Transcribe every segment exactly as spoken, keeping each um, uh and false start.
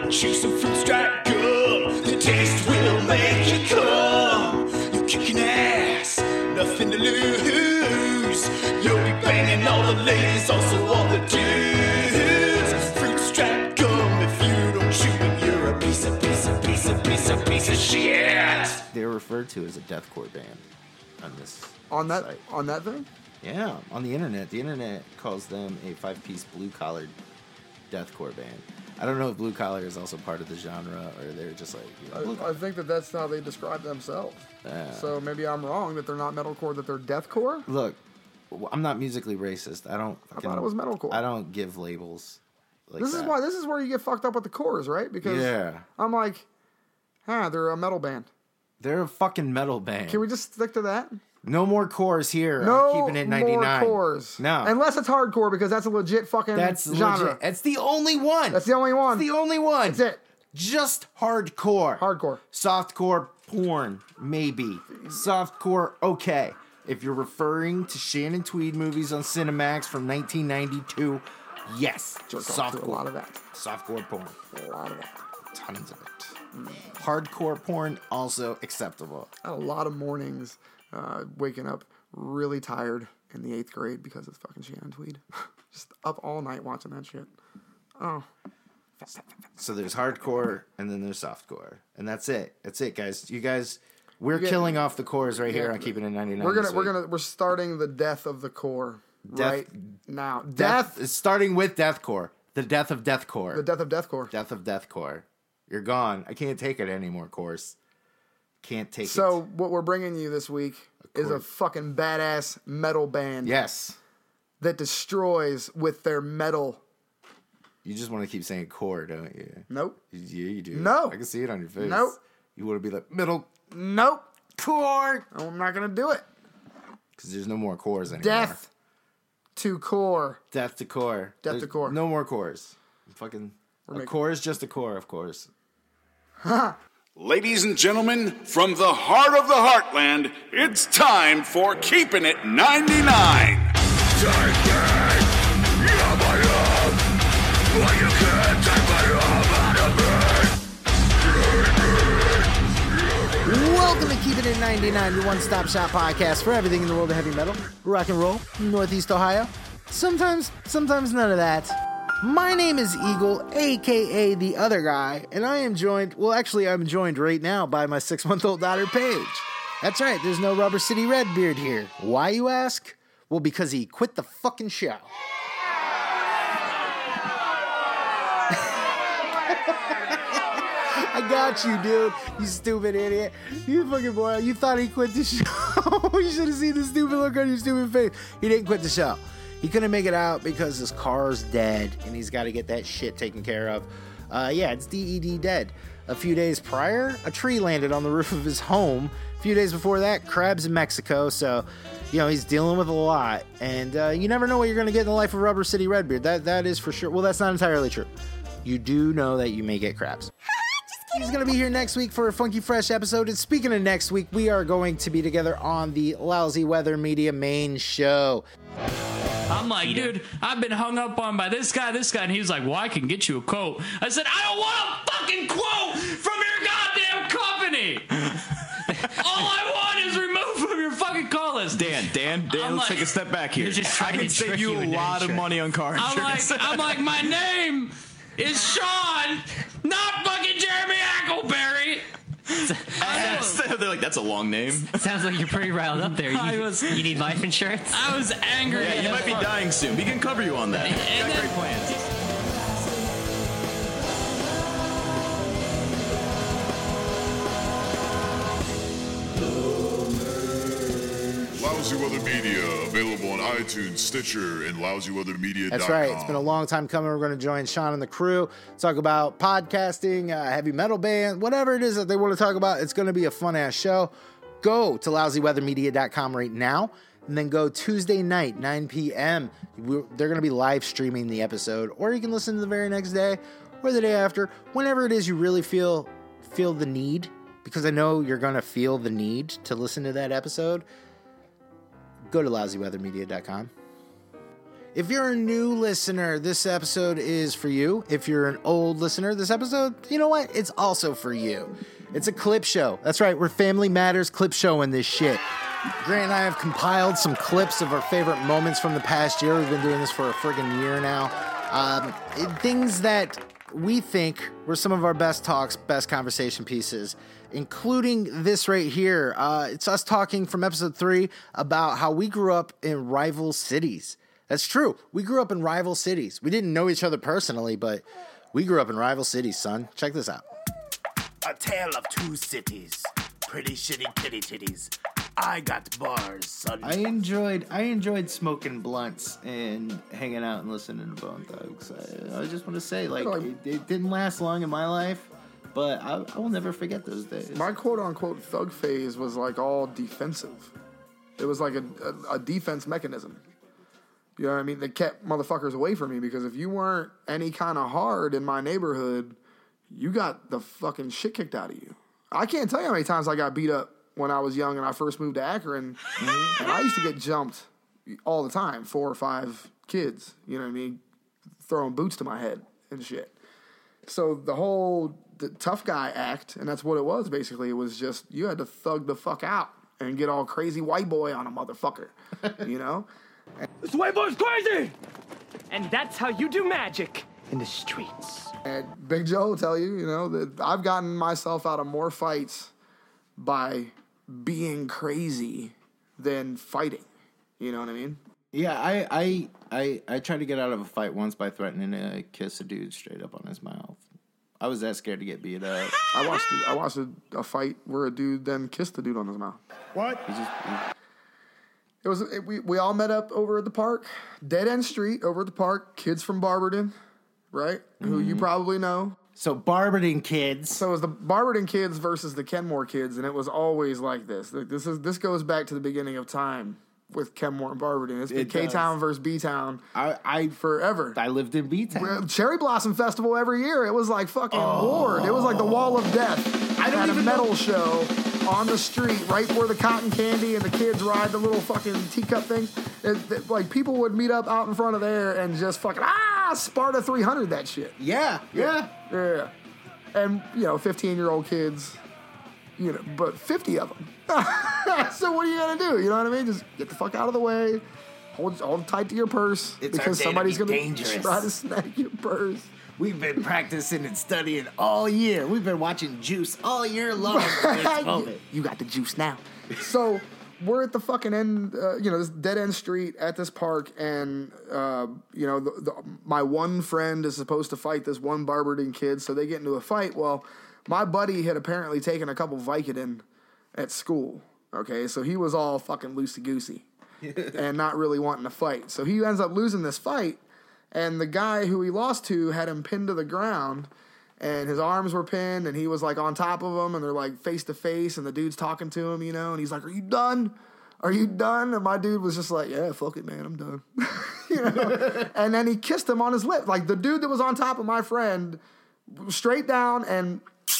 might chew some fruit stripe gum. The taste will make you come. You're kicking ass, nothing to lose. You'll be banging all the ladies, also all the dudes. Fruit stripe gum, if you don't chew them, you're a piece of, piece of, piece of, piece of, piece of shit. They're referred to as a deathcore band on this On that site. on that thing? Yeah, on the internet. The internet calls them a five-piece blue-collared deathcore band. I don't know if blue collar is also part of the genre, or they're just like, you know, I, I think that that's how they describe themselves. Yeah. So maybe I'm wrong that they're not metalcore, that they're deathcore. Look, I'm not musically racist. I don't. I thought it was metalcore. I don't give labels. Like this that. is why. This is where you get fucked up with the cores, right? Because Yeah. I'm like, huh, they're a metal band. They're a fucking metal band. Can we just stick to that? No more cores here. No I'm keeping it ninety-nine. more cores. No. Unless it's hardcore, because that's a legit fucking That's genre. legit. It's the only one. That's the only one. It's the only one. That's it. Just hardcore. Hardcore. Softcore porn, maybe. Softcore, okay. If you're referring to Shannon Tweed movies on Cinemax from nineteen ninety-two, yes. Jerk off to Softcore. a lot of that. Softcore porn. A lot of that. Tons of it. Hardcore porn, also acceptable. I had a lot of mornings uh, waking up really tired in the eighth grade because of fucking Shannon Tweed. Just up all night watching that shit. Oh. So there's hardcore, and then there's softcore. And that's it. That's it, guys. You guys, we're Yeah. killing off the cores right here Yeah. on Keeping It ninety-nine. We're gonna this we're week. gonna we're starting the death of the core Death- right now. Death, Death, starting with deathcore. The death of deathcore. the death of deathcore. Death of deathcore. You're gone. I can't take it anymore, course. Can't take So it. what we're bringing you this week is a fucking badass metal band Yes. that destroys with their metal. You just want to keep saying core, don't you? Nope. Yeah, you do. No. I can see it on your face. Nope. You want to be like, middle Nope. core. I'm not gonna do it. Because there's no more cores anymore. Death to core. Death to core. Death to There's core. No more cores. Fucking. A making- core is just a core, of course. Ladies and gentlemen, from the heart of the heartland, it's time for Keeping It ninety-nine. Welcome to Keeping It ninety-nine, your one-stop shop podcast for everything in the world of heavy metal, rock and roll, Northeast Ohio. Sometimes, sometimes none of that. My name is Eagle, aka The Other Guy, and I am joined, well actually I'm joined right now by my six-month-old daughter, Paige. That's right, there's no Rubber City Redbeard here. Why, you ask? Well, because he quit the fucking show. I got you, dude. You stupid idiot. You fucking boy. You thought he quit the show. You should have seen the stupid look on your stupid face. He didn't quit the show. He couldn't make it out because his car's dead, and he's got to get that shit taken care of. Uh, yeah, it's D E D dead. A few days prior, a tree landed on the roof of his home. A few days before that, crabs in Mexico. So, you know, he's dealing with a lot. And uh, you never know what you're going to get in the life of Rubber City Redbeard. That That is for sure. Well, that's not entirely true. You do know that you may get crabs. He's going to be here next week for a funky fresh episode. And speaking of next week, we are going to be together on the Lousy Weather Media main show. I'm like, dude, I've been hung up on by this guy, this guy, and he's like, well, I can get you a quote. I said, I don't want a fucking quote from your goddamn company. All I want is removed from your fucking call list. Dan, Dan, Dan, I'm let's like- take a step back here. You're just I trying can to save trick you you a into lot of insurance. money on car I'm insurance. like, I'm like, my name is Sean, not fucking Jeremy Ackleberry. They're like, that's a long name. Sounds like you're pretty riled up there. You, I was- you need life insurance? I was angry. Yeah, you as might be fuck. dying soon. We can cover you on that. And Got then- great plans. Lousy Weather Media, available on iTunes, Stitcher, and lousy weather media dot com. That's right. It's been a long time coming. We're going to join Sean and the crew, talk about podcasting, uh, heavy metal band, whatever it is that they want to talk about. It's going to be a fun-ass show. Go to lousy weather media dot com right now, and then go Tuesday night, nine p.m. We're, they're going to be live streaming the episode, or you can listen to the very next day or the day after, whenever it is you really feel feel the need, because I know you're going to feel the need to listen to that episode. Go to lousy weather media dot com. If you're a new listener, this episode is for you. If you're an old listener, this episode, you know what? It's also for you. It's a clip show. That's right, we're Family Matters clip showing this shit. Grant and I have compiled some clips of our favorite moments from the past year. We've been doing this for a friggin' year now. Um, it, things that we think were some of our best talks, best conversation pieces, including this right here. Uh, it's us talking from episode three about how we grew up in rival cities. That's true. We grew up in rival cities. We didn't know each other personally, but we grew up in rival cities, son. Check this out. A tale of two cities. Pretty shitty kitty titties. I got bars, son. I enjoyed I enjoyed smoking blunts and hanging out and listening to Bone Thugs. I, I just want to say, like, it, it didn't last long in my life, but I, I will never forget those days. My quote-unquote thug phase was, like, all defensive. It was like a, a, a defense mechanism. You know what I mean? They kept motherfuckers away from me because if you weren't any kind of hard in my neighborhood, you got the fucking shit kicked out of you. I can't tell you how many times I got beat up when I was young and I first moved to Akron, and I used to get jumped all the time, four or five kids, you know what I mean, throwing boots to my head and shit. So the whole the tough guy act, and that's what it was basically, it was just you had to thug the fuck out and get all crazy white boy on a motherfucker, you know? This white boy's crazy! And that's how you do magic in the streets. And Big Joe will tell you, you know, that I've gotten myself out of more fights by being crazy than fighting. You know what I mean? Yeah, I, I I I tried to get out of a fight once by threatening to kiss a dude straight up on his mouth. I was that scared to get beat up. I watched a, I watched a, a fight where a dude then kissed the dude on his mouth. What? He just, he, It was it, we we all met up over at the park, Dead End Street over at the park. Kids from Barberton, right? Mm-hmm. Who you probably know. So Barberton kids. So it was the Barberton kids versus the Kenmore kids, and it was always like this. Like this is this goes back to the beginning of time with Kenmore and Barberton. It's been K Town versus B Town. I, I forever. I lived in B Town. Cherry Blossom Festival every year. It was like fucking oh. Lord. It was like the Wall of Death. I don't had even a metal know. show on the street right where the cotton candy and the kids ride the little fucking teacup things. It, it, like people would meet up out in front of there and just fucking ah Sparta three hundred that shit. Yeah, yeah, yeah. And, you know, fifteen-year-old kids, you know, but fifty of them. So what are you going to do? You know what I mean? Just get the fuck out of the way. Hold, hold tight to your purse. It's because our day somebody's to be going to dangerous. try to snag your purse. We've been practicing and studying all year. We've been watching Juice all year long for this moment. You got the juice now. So we're at the fucking end, uh, you know, this dead end street at this park, and uh, you know, the, the, my one friend is supposed to fight this one Barberton kid, so they get into a fight. Well, my buddy had apparently taken a couple Vicodin at school. Okay, so he was all fucking loosey goosey and not really wanting to fight. So he ends up losing this fight, and the guy who he lost to had him pinned to the ground. And his arms were pinned, and he was, like, on top of him, and they're, like, face-to-face, and the dude's talking to him, you know, and he's like, are you done? Are you done? And my dude was just like, yeah, fuck it, man, I'm done. You know? And then he kissed him on his lip. Like, the dude that was on top of my friend, straight down and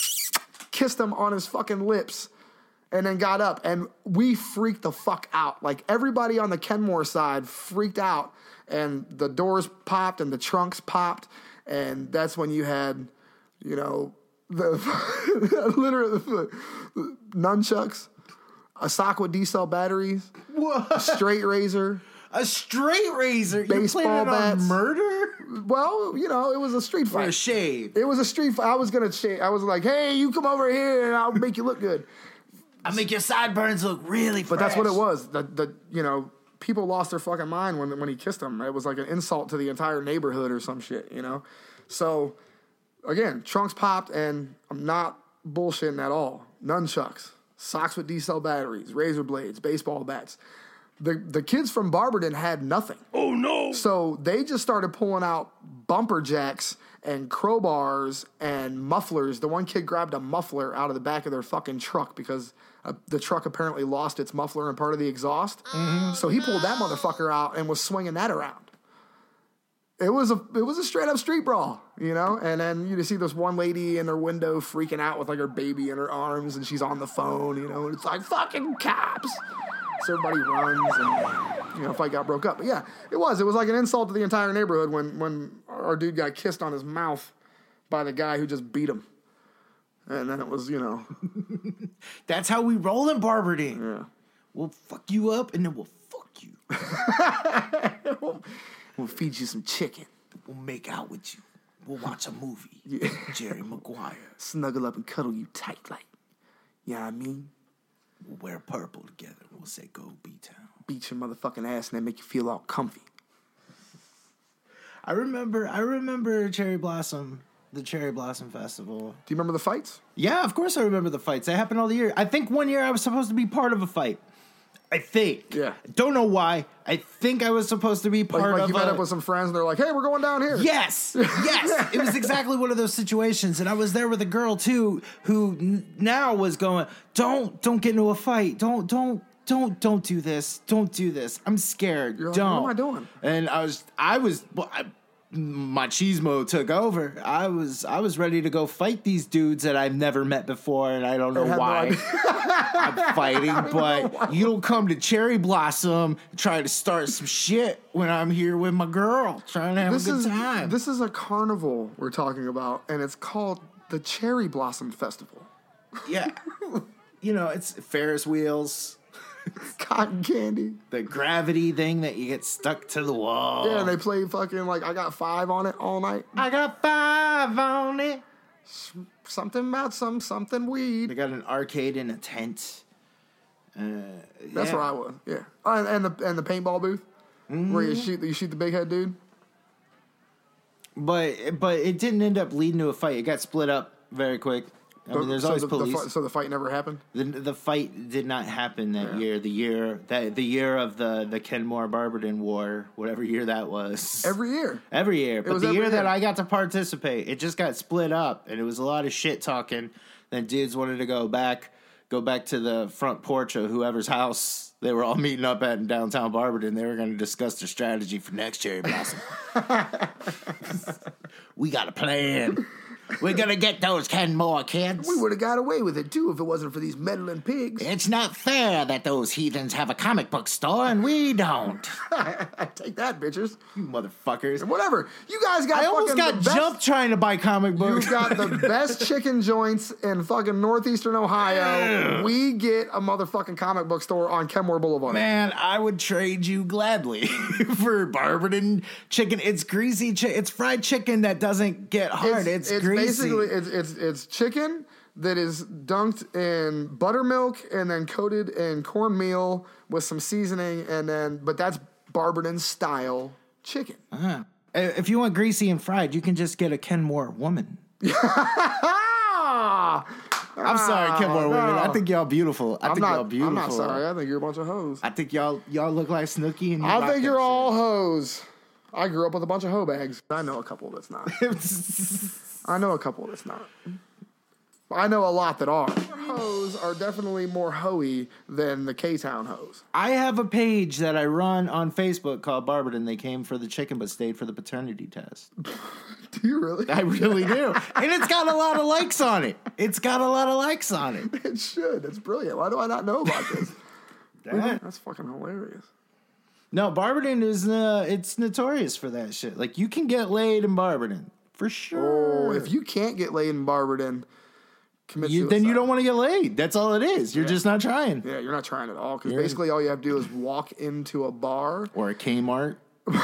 kissed him on his fucking lips, and then got up. And we freaked the fuck out. Like, everybody on the Kenmore side freaked out, and the doors popped, and the trunks popped, and that's when you had... You know, the literally the nunchucks, a sock with D-cell batteries, what? A straight razor, a straight razor, baseball you playing bats. On murder? Well, you know, it was a street fight. For a shave. It was a street fight. I was gonna shave. I was like, hey, you come over here and I'll make you look good. I'll make your sideburns look really fresh. But that's what it was. The the you know. People lost their fucking mind when when he kissed them. It was like an insult to the entire neighborhood or some shit, you know. So. Again, trunks popped, and I'm not bullshitting at all. Nunchucks, socks with D-cell batteries, razor blades, baseball bats. The the kids from Barberton had nothing. Oh, no. So they just started pulling out bumper jacks and crowbars and mufflers. The one kid grabbed a muffler out of the back of their fucking truck because uh, the truck apparently lost its muffler and part of the exhaust. Mm-hmm. So he pulled that motherfucker out and was swinging that around. It was a it was a straight up street brawl, you know. And then you see this one lady in her window freaking out with like her baby in her arms, and she's on the phone, you know. And it's like fucking cops. So everybody runs, and you know, fight got broke up. But yeah, it was. It was like an insult to the entire neighborhood when when our dude got kissed on his mouth by the guy who just beat him. And then it was, you know. That's how we roll in Barberding. Yeah. We'll fuck you up and then we'll fuck you. we'll, we'll feed you some chicken. We'll make out with you. We'll watch a movie. Yeah. Jerry Maguire. Snuggle up and cuddle you tight like. You know what I mean? We'll wear purple together. We'll say go B-Town. Beat your motherfucking ass and then make you feel all comfy. I remember I remember Cherry Blossom, the Cherry Blossom Festival. Do you remember the fights? Yeah, of course I remember the fights. They happen all the year. I think one year I was supposed to be part of a fight. I think. Yeah. Don't know why. I think I was supposed to be part like, like of you met a... up with some friends and they're like, hey, we're going down here. Yes. Yes. It was exactly one of those situations. And I was there with a girl, too, who n- now was going, don't, don't get into a fight. Don't, don't, don't, don't do this. Don't do this. I'm scared. You're like, don't. what am I doing? And I was, I was... Well, I, machismo took over. I was I was ready to go fight these dudes that I've never met before, and I don't know I why no I'm fighting. But you don't come to Cherry Blossom and try to start some shit when I'm here with my girl trying to have This a good is time. this is a carnival we're talking about, and it's called the Cherry Blossom Festival. Yeah, you know, it's Ferris wheels, Cotton candy. the gravity thing that you get stuck to the wall. Yeah, and they play fucking like I got five on it all night. I got five on it. Something about some something They weed. got an arcade in a tent. Uh, That's yeah. where I was. Yeah, oh, and, and the and the paintball booth where you shoot you shoot the big head dude. But but it didn't end up leading to a fight. It got split up very quick. I mean, there's so always the, the police. fi- so the fight never happened. The, the fight did not happen that Yeah. year. The year that the year of the the Kenmore Barberdon War, whatever year that was. Every year. Every year, but was the every year that year. I got to participate, it just got split up, and it was a lot of shit talking. Then dudes wanted to go back, go back to the front porch of whoever's house they were all meeting up at in downtown Barberton. They were going to discuss their strategy for next Cherry Blossom. We got a plan. We're going to get those Kenmore kids. We would have got away with it too if it wasn't for these meddling pigs. It's not fair that those heathens have a comic book store and we don't. Take that, bitches. You motherfuckers. Whatever. You guys got I almost fucking got the best, jumped trying to buy comic books. You got the best chicken joints in fucking northeastern Ohio. We get a motherfucking comic book store on Kenmore Boulevard. Man, I would trade you gladly for Barberton chicken. It's greasy. Chi- it's fried chicken that doesn't get hard. It's, it's greasy. basically it's, it's it's chicken that is dunked in buttermilk and then coated in cornmeal with some seasoning, and then but that's Barberton style chicken. Uh-huh. If you want greasy and fried, you can just get a Kenmore woman. Ah, I'm sorry, Kenmore women. I think y'all beautiful. I I'm think not. y'all beautiful. I'm not sorry. I think you're a bunch of hoes. I think y'all y'all look like Snooki. And you I rock think that you're shit. all hoes. I grew up with a bunch of hoe bags. I know a couple that's not. I know a couple that's not. I know a lot that are. Hoes are definitely more hoey than the K-Town hoes. I have a page that I run on Facebook called Barberton. They came for the chicken but stayed for the paternity test. Do you really? I really do. And it's got a lot of likes on it. It's got a lot of likes on it. It should. It's brilliant. Why do I not know about this? That's fucking hilarious. No, Barberton is uh, it's notorious for that shit. Like, you can get laid in Barberton for sure. Oh, if you can't get laid in Barberton, commit you, suicide. then you don't want to get laid. That's all it is. You're just not trying. Yeah, you're not trying at all. Because You're- basically all you have to do is walk into a bar. Or a Kmart.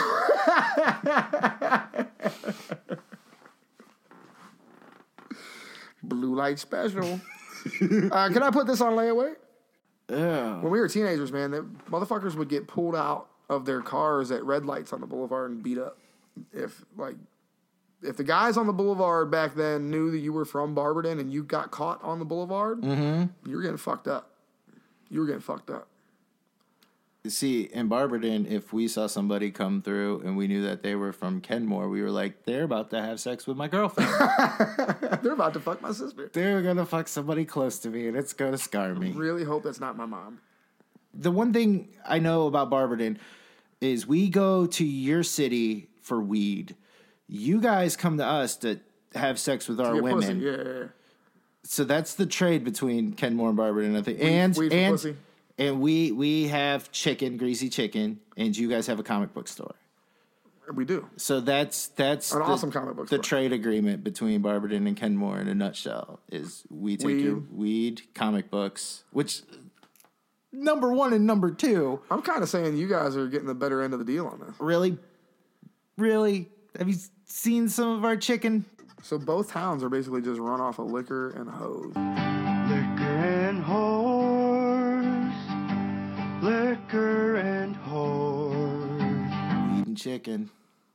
Blue light special. uh, can I put this on layaway? Yeah. When we were teenagers, man, the motherfuckers would get pulled out of their cars at red lights on the boulevard and beat up. If like, if the guys on the boulevard back then knew that you were from Barberton and you got caught on the boulevard, Mm-hmm. you were getting fucked up. You were getting fucked up. See, in Barberton, if we saw somebody come through and we knew that they were from Kenmore, we were like, they're about to have sex with my girlfriend. They're about to fuck my sister. They're going to fuck somebody close to me, and it's going to scar me. Really hope that's not my mom. The one thing I know about Barberton is we go to your city for weed. You guys come to us to have sex with our Get women. pussy. Yeah, yeah, yeah. So that's the trade between Kenmore and Barberton, I think. And weed for and pussy. and we we have chicken, greasy chicken, and you guys have a comic book store. We do. So that's that's An the, awesome comic book The store. trade agreement between Barberton and Kenmore in a nutshell is we take Weed. your weed, comic books, which number one and number two. I'm kind of saying you guys are getting the better end of the deal on this. Really, really, have you seen some of our chicken? So both towns are basically just run off of liquor and hose. Liquor and whores. Liquor and whores. Weed and chicken.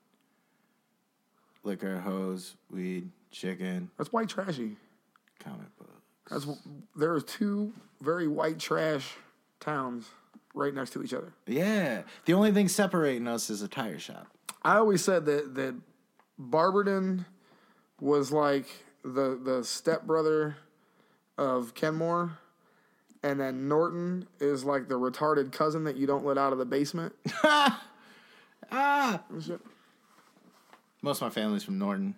Liquor, hose, weed, chicken, That's white trashy. comic book. That's there are two very white trash towns right next to each other. Yeah. The only thing separating us is a tire shop. I always said that that Barberton was like the the stepbrother of Kenmore, and then Norton is like the retarded cousin that you don't let out of the basement. Ah! Most of my family's from Norton.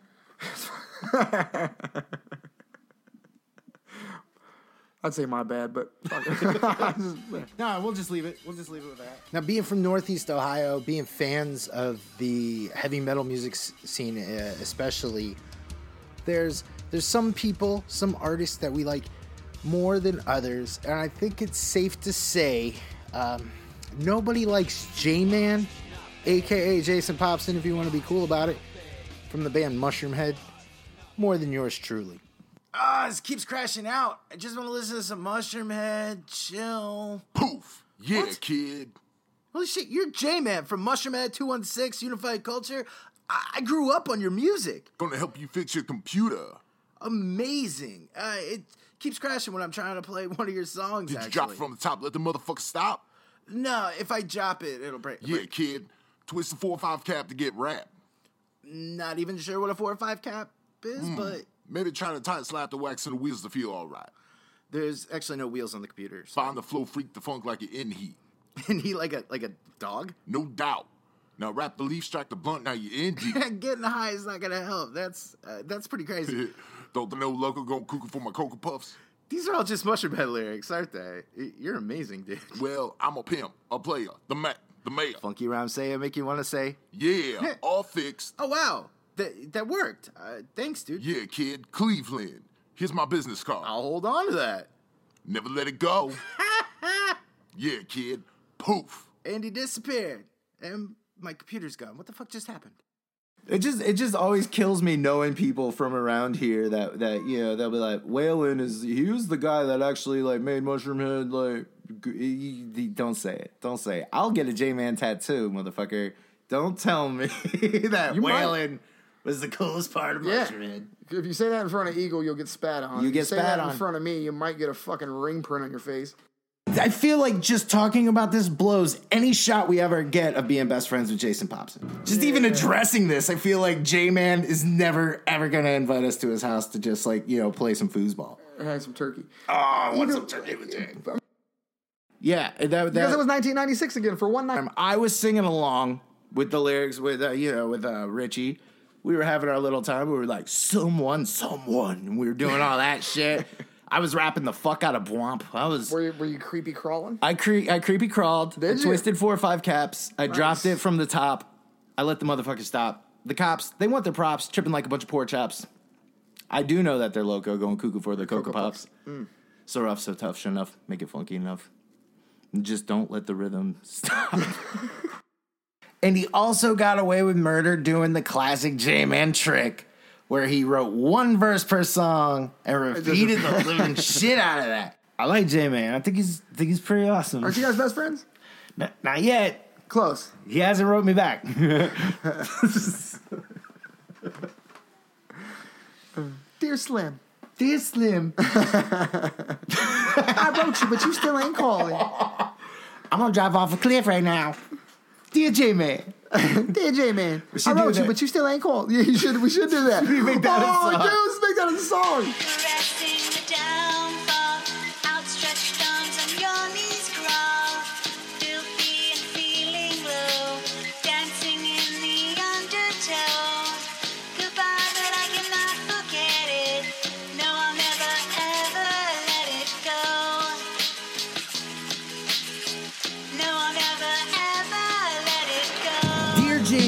I'd say my bad, but No, we'll just leave it. We'll just leave it with that. Now, being from Northeast Ohio, being fans of the heavy metal music s- scene, uh, especially, there's there's some people, some artists that we like more than others, and I think it's safe to say um, nobody likes J-Man, aka Jason Popson, if you want to be cool about it, from the band Mushroom Head, more than yours truly. Ah, this keeps crashing out. I just want to listen to some Mushroom Head, chill. Poof. Yeah, What? kid. Holy shit, you're J-Man from Mushroom Head two one six Unified Culture. I, I grew up on your music. Gonna help you fix your computer. Amazing. Uh, it keeps crashing when I'm trying to play one of your songs, Did actually. you drop it from the top? Let the motherfucker stop. No, if I drop it, it'll break. Yeah, break. kid. Twist the four or five cap to get rap. Not even sure what a four or five cap is, Hmm. but Maybe trying to tight slap the wax in the wheels to feel all right. there's actually no wheels on the computer. So. Find the flow, freak the funk like you're in heat. And he like a like a dog? No doubt. Now wrap the leaf, strike the blunt, now you're in deep. Getting high is not gonna help. That's uh, that's pretty crazy. Don't the no loco go cuckoo for my Cocoa Puffs? These are all just Mushroom Head lyrics, aren't they? Y- You're amazing, dude. Well, I'm a pimp, a player, the Mac, the mayor. Funky rhyme say make you want to say, Yeah, all fixed. oh wow, that that worked. Uh, thanks, dude. Yeah, kid, Cleveland. Here's my business card. I'll hold on to that. Never let it go. Yeah, kid. Poof. And he disappeared, and my computer's gone. What the fuck just happened? It just it just always kills me knowing people from around here that that you know they'll be like, Waylon is he was the guy that actually like made Mushroom Head like g- he- he- don't say it don't say it I'll get a J-Man tattoo, motherfucker. Don't tell me that You might. Waylon was the coolest part of Yeah. Mushroom Head. if you say that in front of Eagle, you'll get spat on. You If get say spat that on. in front of me, you might get a fucking ring print on your face. I feel like just talking about this blows any shot we ever get of being best friends with Jason Popson. Just even addressing this, I feel like J-Man is never ever gonna invite us to his house to just like you know play some foosball. I had some turkey. Oh, I want Even- some turkey with Jay. Yeah, that, that Because it was nineteen ninety-six again for one night. Um, I was singing along with the lyrics with uh, you know with uh, Richie. We were having our little time. We were like, someone, someone. And we were doing all that shit. I was rapping the fuck out of Bwomp. I was. Were you, were you creepy crawling? I cre- I creepy crawled. Did I you? twisted four or five caps. I Nice. dropped it from the top. I let the motherfucker stop. The cops, they want their props, tripping like a bunch of pork chops. I do know that they're loco, going cuckoo for their Cocoa, Cocoa Puffs. Puffs. Mm. So rough, so tough, sure enough. Make it funky enough. And just don't let the rhythm stop. And he also got away with murder doing the classic J-Man trick where he wrote one verse per song and repeated the living shit out of that. I like J-Man. I think he's I think he's pretty awesome. Aren't you guys best friends? N- not yet. Close. He hasn't wrote me back. Dear Slim. Dear Slim, I wrote you, but you still ain't calling. I'm gonna drive off a cliff right now. Dear J-Man. Dear J-Man, should I do wrote you, that. but you still ain't called. Yeah, you should. We should do that. We make that a oh, song. dude, let's make that as a song. Caressing the downfall, outstretched arms on your knees crawl, filthy and feeling low, dancing in the undertow. Goodbye, but I cannot forget it. No, I'll never ever let it go.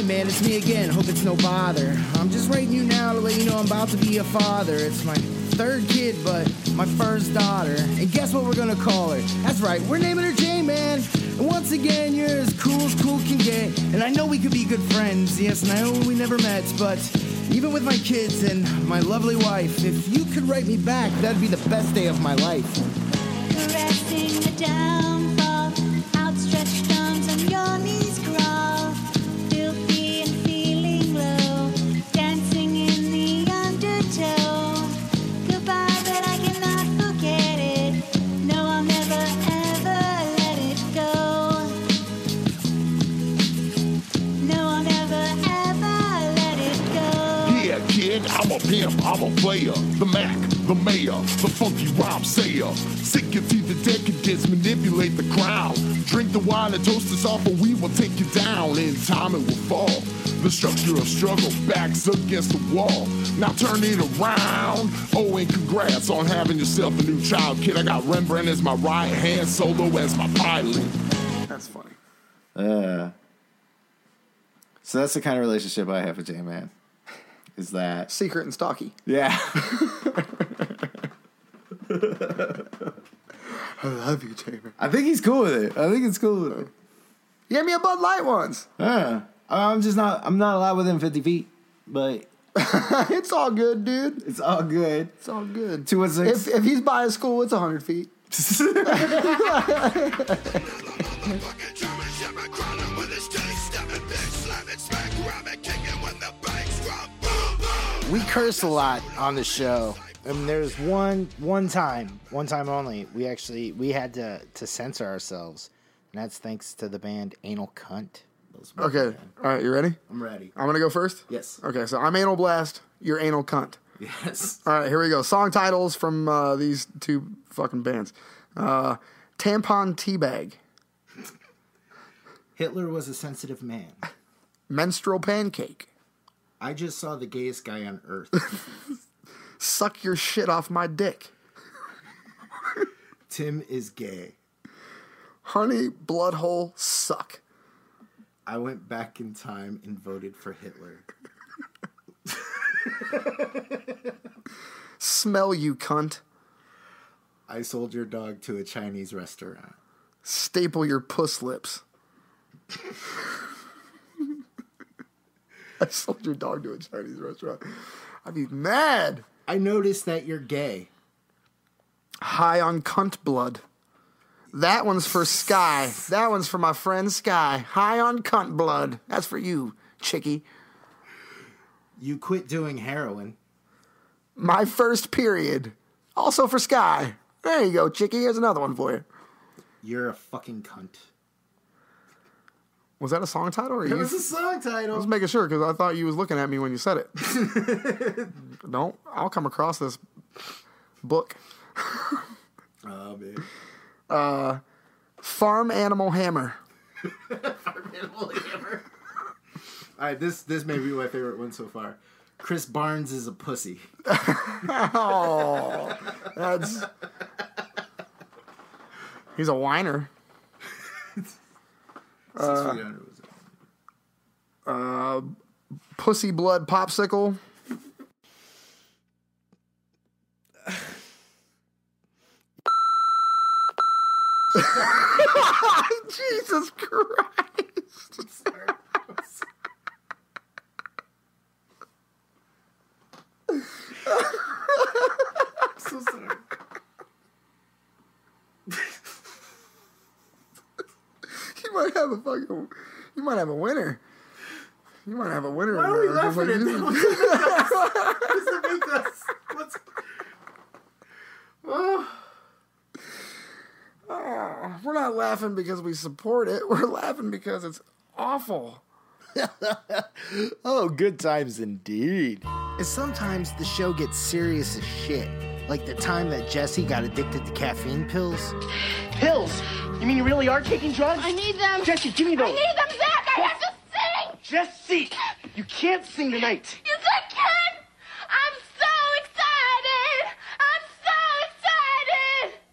man, it's me again. Hope it's no bother. I'm just writing you now to let you know I'm about to be a father. It's my third kid, but my first daughter. And guess what we're gonna call her? That's right, we're naming her J-Man. And once again, you're as cool as cool can get. And I know we could be good friends, yes, and I know we never met, but even with my kids and my lovely wife, if you could write me back, that'd be the best day of my life. Caressing the downfall, outstretched arms on your knees crawl, filthy and feeling low, dancing in the undertow. Goodbye, but I cannot forget it. No, I'll never ever let it go. No, I'll never ever let it go. Yeah, kid, I'm a pimp, I'm a player. The Mac, the mayor, the funky rhyme sayer. Sick and see the decadence, manipulate the crowd. Drink the wine and toast us off, or we will take you down. In time it will fall. The structure of struggle, backs against the wall. Now turn it around. Oh, and congrats on having yourself a new child, kid. I got Rembrandt as my right hand, Solo as my pilot. That's funny. Uh, so that's the kind of relationship I have with J-Man. Is that secret and stocky? Yeah. I love you, J-Man. I think he's cool with it. I think it's cool with it. Give me a Bud Light once. Yeah. I'm just not. I'm not allowed within fifty feet, but it's all good, dude. It's all good. It's all good. Two one six. If if he's by his school, it's a hundred feet. We curse a lot on the show. I mean, there's one one time, one time only. We actually we had to to censor ourselves, and that's thanks to the band Anal Cunt. Okay, all right, you ready? I'm ready. I'm gonna go first. Yes. Okay, so I'm Anal Blast. You're Anal Cunt. Yes. All right, here we go. Song titles from uh, these two fucking bands. Uh, Tampon Teabag. Hitler was a sensitive man. Menstrual Pancake. I just saw the gayest guy on earth. Suck your shit off my dick. Tim is gay. Honey, Bloodhole, suck. I went back in time and voted for Hitler. Smell you, cunt. I sold your dog to a Chinese restaurant. Staple your puss lips. I sold your dog to a Chinese restaurant. I'd be mad. I noticed that you're gay. High on cunt blood. That one's for Sky. That one's for my friend Sky. High on cunt blood. That's for you, chickie. You quit doing heroin. My first period. Also for Sky. There you go, chickie. Here's another one for you. You're a fucking cunt. Was that a song title? Or It you? was a song I title. was making sure because I thought you was looking at me when you said it. Don't. I'll come across this book. Oh, man. Uh, Farm Animal Hammer. Farm Animal Hammer. All right, this this may be my favorite one so far. Chris Barnes is a pussy. Oh, that's. He's a whiner. Uh, uh, Pussy Blood Popsicle. Jesus Christ. I'm sorry. I'm so sorry. You might have a fucking. You might have a winner. You might have a winner. Why in are we there. laughing at Just that? like- What does it make us? What's... Oh. Oh, we're not laughing because we support it. We're laughing because it's awful. Oh, good times indeed. And sometimes the show gets serious as shit. Like the time that Jesse got addicted to caffeine pills. Pills? You mean you really are taking drugs? I need them. Jesse, give me those. I need them, Zach. I have to sing. Jesse, you can't sing tonight. Yes, I can. I'm so excited. I'm so excited.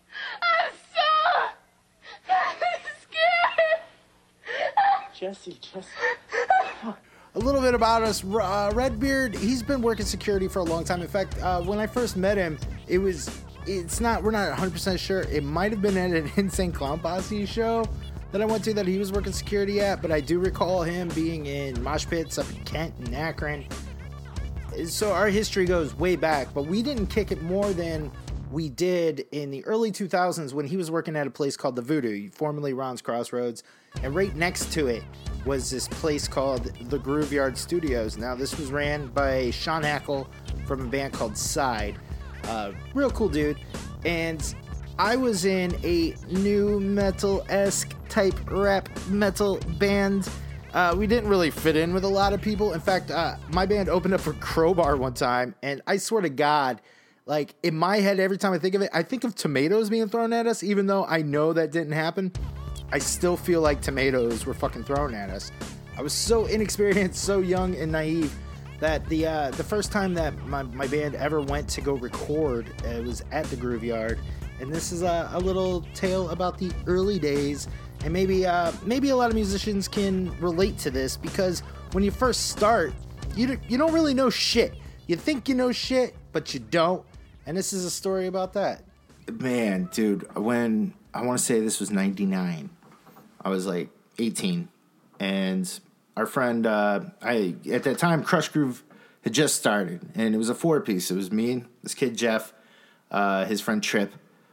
I'm so scared. Jesse, Jesse. a little bit about us. Uh, Redbeard, he's been working security for a long time. In fact, uh, when I first met him, it was, it's not, we're not one hundred percent sure. It might have been at an Insane Clown Posse show that I went to that he was working security at, but I do recall him being in mosh pits up in Kent and Akron. So our history goes way back, but we didn't kick it more than we did in the early two thousands when he was working at a place called The Voodoo, formerly Ron's Crossroads, and right next to it was this place called the Grooveyard Studios. Now, this was ran by Sean Hackle from a band called Side. Uh, real cool dude. And I was in a new metal-esque type rap metal band. Uh, we didn't really fit in with a lot of people. In fact, uh, my band opened up for Crowbar one time, and I swear to God, like, in my head, every time I think of it, I think of tomatoes being thrown at us, even though I know that didn't happen. I still feel like tomatoes were fucking thrown at us. I was so inexperienced, so young and naive that the uh, the first time that my, my band ever went to go record, uh, it was at the Grooveyard. And this is a, a little tale about the early days. And maybe uh, maybe a lot of musicians can relate to this, because when you first start, you don't, you don't really know shit. You think you know shit, but you don't. And this is a story about that. Man, dude, when I want to say this was ninety-nine, I was like eighteen, and our friend, uh, I at that time, Crush Groove had just started, and it was a four piece. It was me, this kid Jeff, uh, his friend Trip,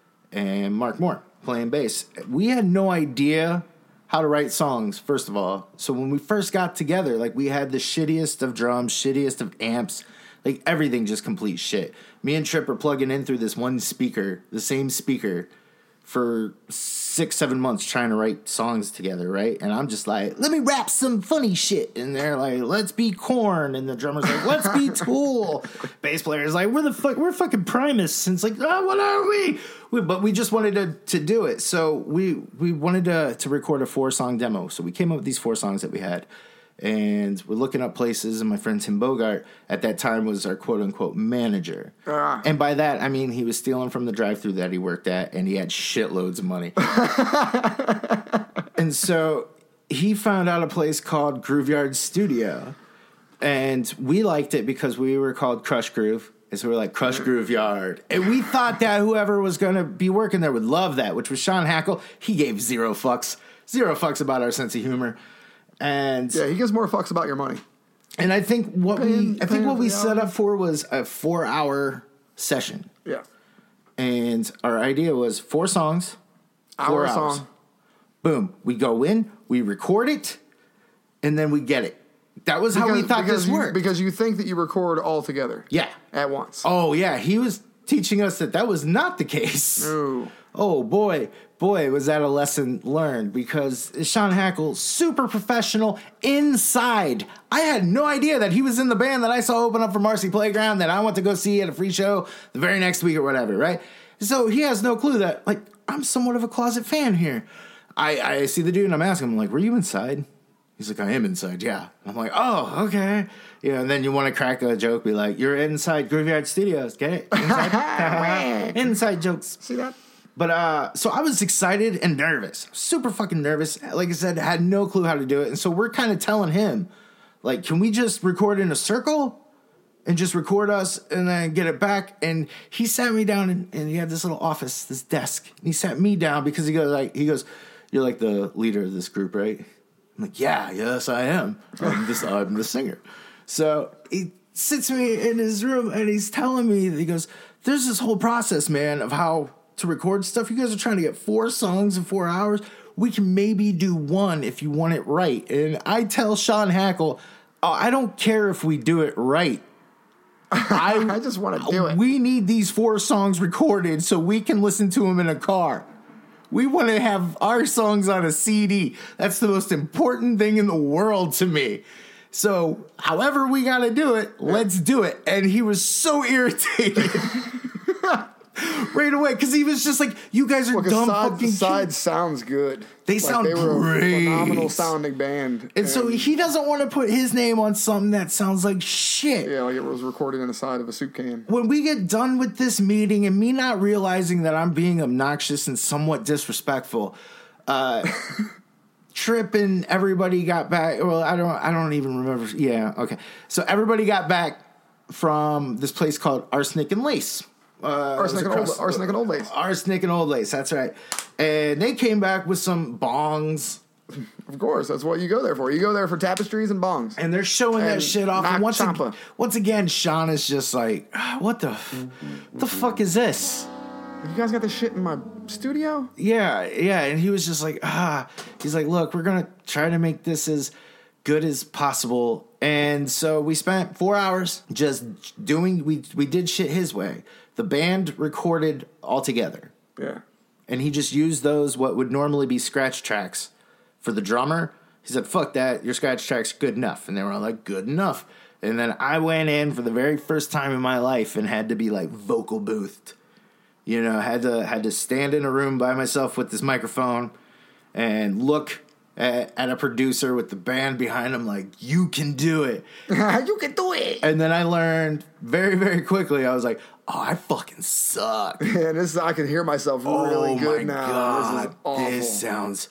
and Mark Moore playing bass. We had no idea how to write songs, first of all. So when we first got together, like, we had the shittiest of drums, shittiest of amps, like everything just complete shit. Me and Trip are plugging in through this one speaker, the same speaker, for six, seven months trying to write songs together, right? And I'm just like, let me rap some funny shit. And they're like, let's be Korn. And the drummer's like, let's be Tool. Bass player's like, we're the fuck, we're fucking Primus. And it's like, oh, what are we? we but we just wanted to, to do it. So we we wanted to, to record a four song demo. So we came up with these four songs that we had. And we're looking up places, and my friend Tim Bogart at that time was our quote-unquote manager. Uh. And by that, I mean he was stealing from the drive-thru that he worked at, and he had shitloads of money. And so he found out a place called Grooveyard Studio, and we liked it because we were called Crush Groove, and so we were like, Crush Grooveyard. And we thought that whoever was going to be working there would love that, which was Sean Hackle. He gave zero fucks. Zero fucks about our sense of humor. And yeah, he gives more fucks about your money. And I think what paying, we I think what we set up for was a four hour session. Yeah. And our idea was four songs, four Hour hours. song. Boom. We go in, we record it, and then we get it. That was because, how we thought because this you, worked. Because you think that you record all together. Yeah. At once. Oh, yeah. He was teaching us that that was not the case. No. Oh, boy. Boy, was that a lesson learned, because Sean Hackle, super professional inside. I had no idea that he was in the band that I saw open up for Marcy Playground that I went to go see at a free show the very next week or whatever, right? So he has no clue that, like, I'm somewhat of a closet fan here. I, I see the dude and I'm asking him, like, were you inside? He's like, I am inside, yeah. I'm like, oh, okay. You know, and then you want to crack a joke, be like, you're inside Grooveyard Studios, get it? Inside, inside jokes. See that? But, uh, so I was excited and nervous. Super fucking nervous. Like I said, had no clue how to do it. And so we're kind of telling him, like, can we just record in a circle and just record us and then get it back? And he sat me down and, and he had this little office, this desk. And he sat me down because he goes, like, he goes, you're like the leader of this group, right? I'm like, yeah, yes, I am. I'm, this, I'm the singer. So he sits me in his room and he's telling me, he goes, there's this whole process, man, of how to record stuff. You guys are trying to get four songs in four hours. We can maybe do one if you want it right. And I tell Sean Hackle, oh, I don't care if we do it right. I, I just want to do it. We need these four songs recorded so we can listen to them in a car. We want to have our songs on a C D. That's the most important thing in the world to me. So however we got to do it, let's do it. And he was so irritated. Right away, because he was just like, "You guys are well, dumb side, fucking Side kids." sounds good. They like sound they were great. A phenomenal sounding band, and, and so he doesn't want to put his name on something that sounds like shit. Yeah, like it was recorded in the side of a soup can. When we get done with this meeting, and me not realizing that I'm being obnoxious and somewhat disrespectful, uh, Trip and everybody got back. Well, I don't. I don't even remember. Yeah. Okay. So everybody got back from this place called Arsenic and Lace. Uh, Arsenic, and across, old, Arsenic and Old Lace. Arsenic and Old Lace. That's right. And they came back with some bongs. Of course, that's what you go there for. You go there for tapestries and bongs. And they're showing And that shit off. knock And once, champa. ag- once again, Sean is just like, "Ah, what the, f- the fuck is this? You guys got this shit in my studio? Yeah, yeah. And he was just like, ah, he's like, look, we're going to try to make this as good as possible. And so we spent four hours just doing, we, we did shit his way. The band recorded all together. Yeah. And he just used those, what would normally be scratch tracks for the drummer. He said, fuck that, your scratch track's good enough. And they were all like, good enough. And then I went in for the very first time in my life and had to be like vocal boothed. You know, had to had to stand in a room by myself with this microphone and look at, at a producer with the band behind him like, you can do it. You can do it. And then I learned very, very quickly, I was like, oh, I fucking suck. And this I can hear myself really oh good my now. God, This is awful. this sounds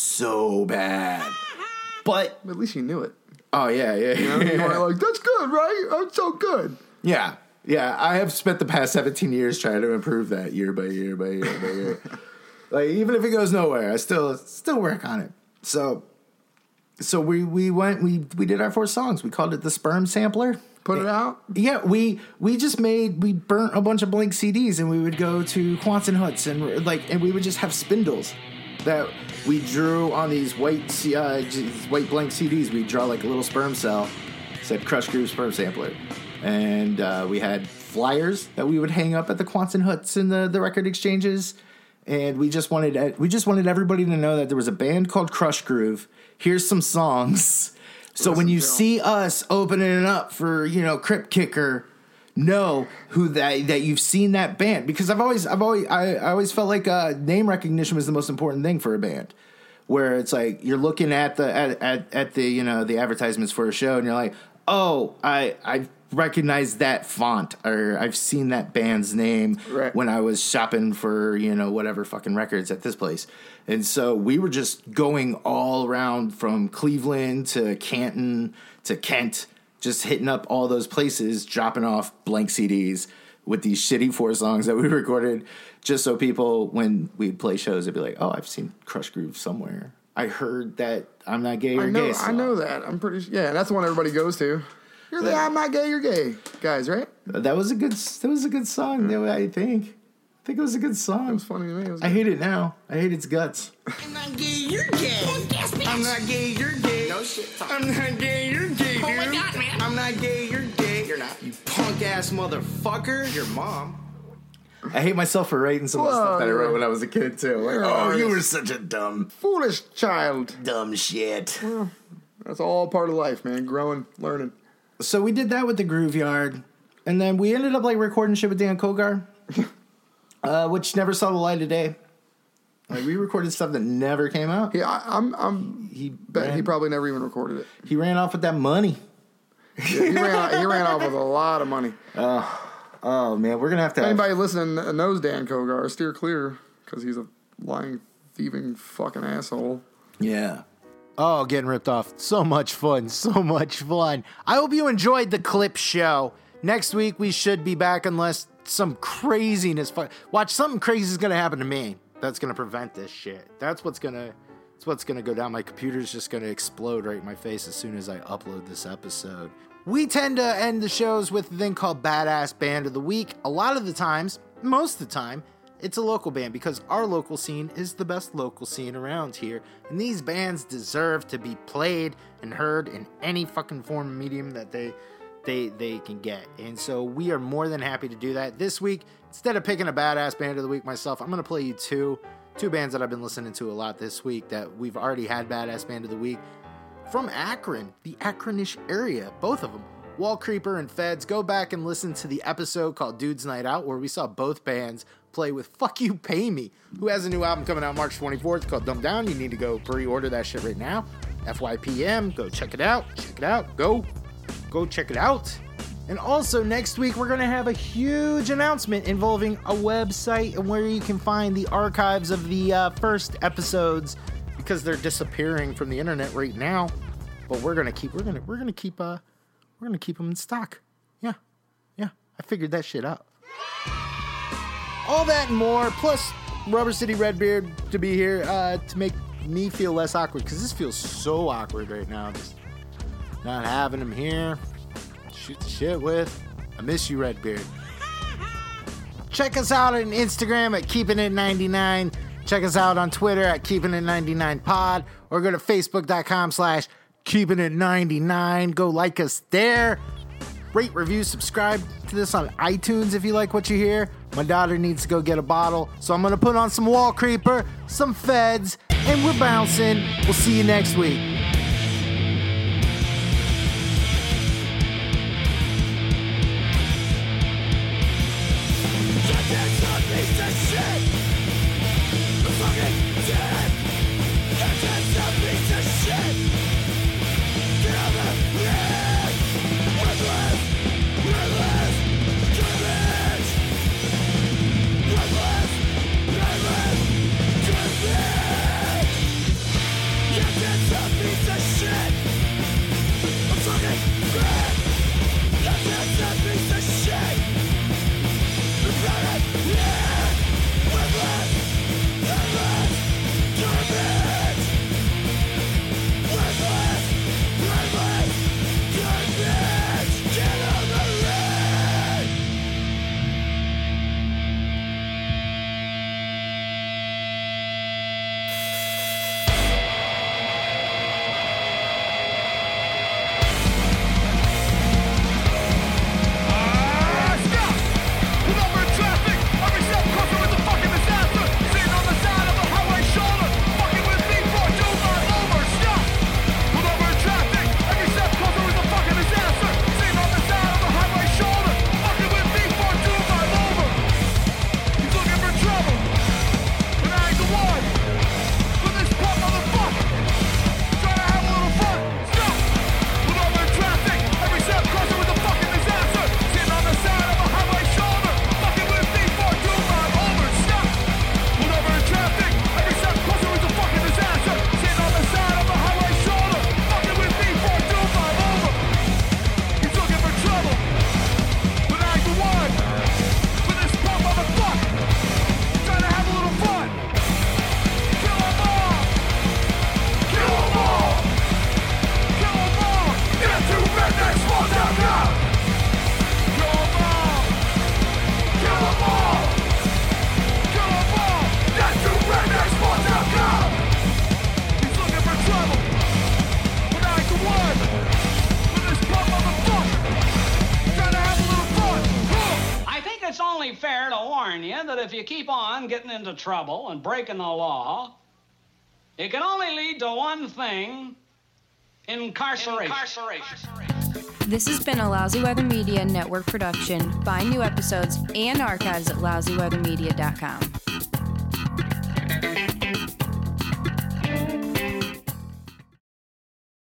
so bad. But at least you knew it. Oh, yeah, yeah. You know, you were like, that's good, right? That's so good. Yeah, yeah. I have spent the past seventeen years trying to improve that year by year by year by year. Like, even if it goes nowhere, I still still work on it. So, so we we went we we did our four songs. We called it the Sperm Sampler. Put it out. Yeah, we we just made we burnt a bunch of blank C Ds and we would go to Quonset huts and like and we would just have spindles that we drew on these white uh, these white blank C Ds. We draw like a little sperm cell, said Crush Groove Sperm Sampler, and uh, we had flyers that we would hang up at the Quonset huts and the the record exchanges. And we just wanted we just wanted everybody to know that there was a band called Crush Groove. Here's some songs. So when you see us opening it up for, you know, Crypt Kicker, know who that that you've seen that band, because I've always I've always I, I always felt like uh, name recognition was the most important thing for a band, where it's like you're looking at the at, at, at the you know the advertisements for a show and you're like, oh, I I recognize that font, or I've seen that band's name right. when I was shopping for, you know, whatever fucking records at this place. And so we were just going all around from Cleveland to Canton to Kent, just hitting up all those places, dropping off blank C Ds with these shitty four songs that we recorded, just so people, when we'd play shows, they'd be like, oh, I've seen Crush Groove somewhere. I heard that I'm Not Gay or I know, Gay I song. know that. I'm pretty sure. Yeah, that's the one everybody goes to. You're the I'm Not Gay, You're Gay guys, right? That was a good. That was a good song. Mm. I think. I think it was a good song. It was funny to me. It was I hate it now. I hate its guts. I'm not gay, you're gay. I'm not gay, you're gay. No shit. I'm not gay, you're gay, dude. Oh my God, man. I'm not gay, you're gay. You're not. You punk ass motherfucker. Your mom. I hate myself for writing some of the stuff that I wrote when I was a kid too. Like, oh, you were such a dumb, foolish child. Dumb shit. Well, that's all part of life, man. Growing, learning. So we did that with the Groove Yard, and then we ended up like recording shit with Dan Kogar, uh, which never saw the light of day. Like we recorded stuff that never came out. Yeah, I, I'm. I'm. He bet ran, he probably never even recorded it. He ran off with that money. Yeah, he ran. He ran off with a lot of money. Oh, oh man, we're gonna have to. Anybody have... listening knows Dan Kogar, steer clear because he's a lying, thieving, fucking asshole. Yeah. Oh, getting ripped off. So much fun. So much fun. I hope you enjoyed the clip show. Next week, we should be back unless some craziness. Watch, something crazy is going to happen to me. That's going to prevent this shit. That's what's going to... That's what's going to go down. My computer's just going to explode right in my face as soon as I upload this episode. We tend to end the shows with a thing called Badass Band of the Week. A lot of the times, most of the time, it's a local band because our local scene is the best local scene around here. And these bands deserve to be played and heard in any fucking form of medium that they they they can get. And so we are more than happy to do that. This week, instead of picking a Badass Band of the Week myself, I'm going to play you two, two bands that I've been listening to a lot this week that we've already had Badass Band of the Week. From Akron, the Akronish area, both of them. Wall Creeper and Feds. Go back and listen to the episode called Dude's Night Out where we saw both bands play with Fuck You Pay Me, who has a new album coming out March twenty-fourth called Dumb Down. You need to go pre-order that shit right now. F Y P M, go check it out. Check it out. Go. Go check it out. And also next week we're going to have a huge announcement involving a website and where you can find the archives of the uh, first episodes, because they're disappearing from the internet right now. But we're gonna keep we're gonna we're gonna keep uh we're gonna keep them in stock. Yeah, yeah. I figured that shit out. All that and more, plus Rubber City Redbeard to be here uh, to make me feel less awkward, because this feels so awkward right now. Just not having him here. Shoot the shit with. I miss you, Redbeard. Check us out on Instagram at Keeping It ninety-nine. Check us out on Twitter at Keeping It ninety-nine Pod, or go to Facebook.com slash Keeping It ninety-nine. Go like us there. Rate, review, subscribe to this on iTunes if you like what you hear. My daughter needs to go get a bottle, so I'm going to put on some Wall Creeper, some Feds, and we're bouncing. We'll see you next week. If you keep on getting into trouble and breaking the law, it can only lead to one thing: incarceration. incarceration. This has been a Lousy Weather Media Network production. Find new episodes and archives at lousy weather media dot com.